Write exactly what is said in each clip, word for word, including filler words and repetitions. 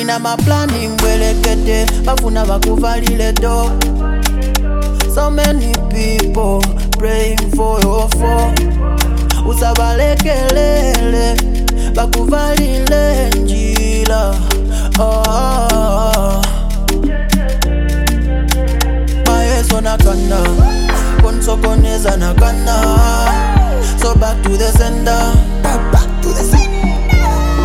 Nina maplani mbwelekete bafuna bakuvalile do. So many people praying for your fall. Usabalekelele bakuvalile njila. Oh, Maeso nakana konsokoneza nakana. So back to the sender, back to the sender.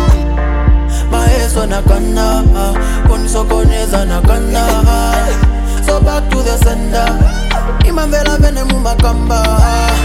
Maeso nakana konsokoneza nakana. So back to the sender. Imamvela vene mumakamba.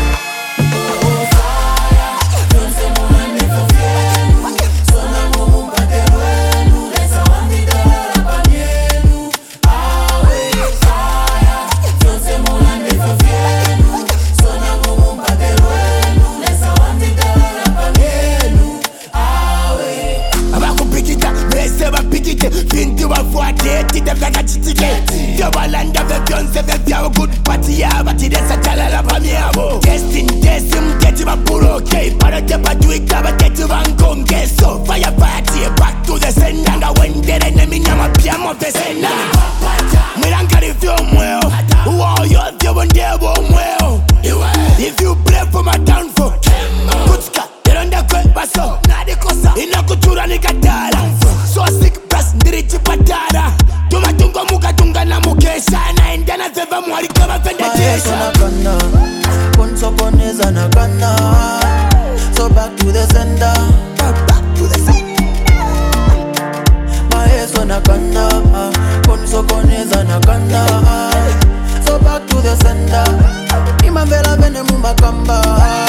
Vinti wa fuate, tite vaka chitiketi. Yobalanda ve Beyonce ve vyao good party ya bati desa chala la pamiabo. Destin desim geti wa buroke. Para te paduika ba geti wa nkonge. So fire party back to the sender. Nga wendere ne minyama piamo the sender. Mirankari fyo mweo. Uwa yo fyo wendebo mweo. If you play for my downfall, Kutska, yeronda kwe baso. Nade kosa, inakutura nikatala. So sick ndirichi patara tuma tungo muka tunga na mukesha na endana zeva mwari kama fenda Maeso nakana konsokoneza nakana. So back to the sender, back to the sender. Maeso nakana konsokoneza nakana. So back to the sender. Imamvela vene mumakamba.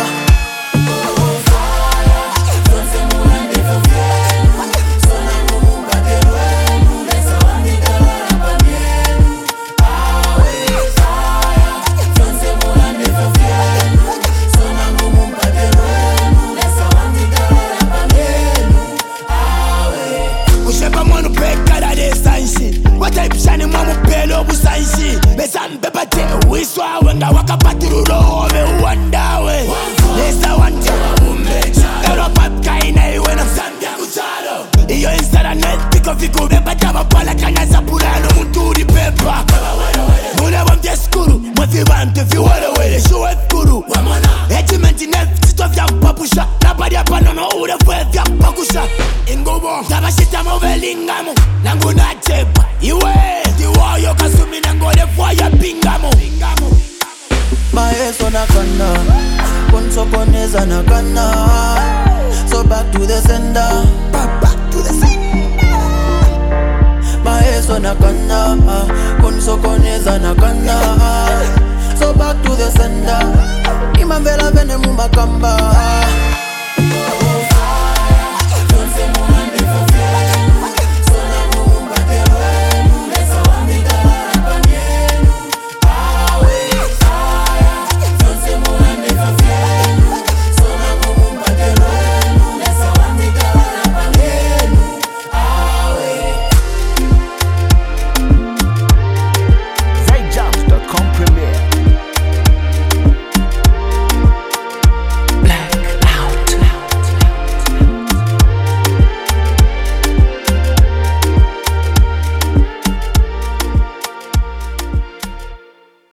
Shani mamu pelo busanshi Besambe bate wiswa wenga wakapatirulo me wandawe Lesa wante Europa kaina iwe na Zambia kuchalo Iyo insara net piko fiku beba jaba pala kanya zapurano muturi pepa Mune wamte skuru mwefi wante fi wale wele shuwe skuru Ejimenti nef sito vya papusha Nabadi hapa nono ure fwe vya pakusha Ingubo tabashita movelingamo Nangu na chepa Iwe Tiwayo kasumi nangole fwaya pingamo Maeso nakana konsokoneza nakana. So back to the sender, back to the sender. Maeso nakana konsokoneza nakana. So back to the sender. Imamvela vene mumakamba.